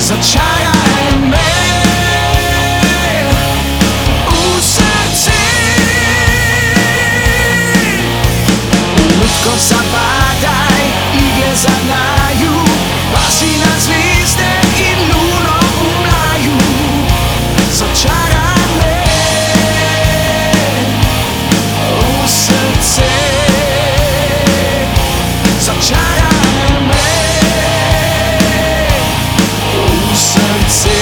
Začaraj me v srce, lutko zapadaj, igle zagnaju, pasi na zvezde in luno v mlaju. Začaraj me v srce, začaraj me v srce.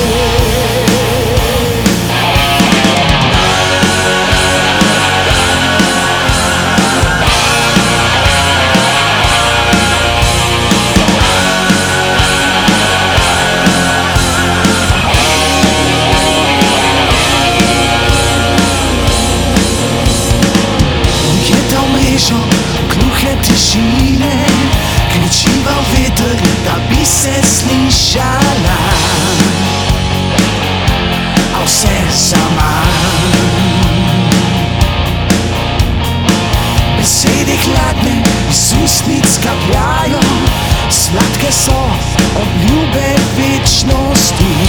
Gluhe tišine, kričiva veter, da bi se slišala, a vse zaman. Besede hladne iz ustnic kapljajo, sladke so obljube večnosti.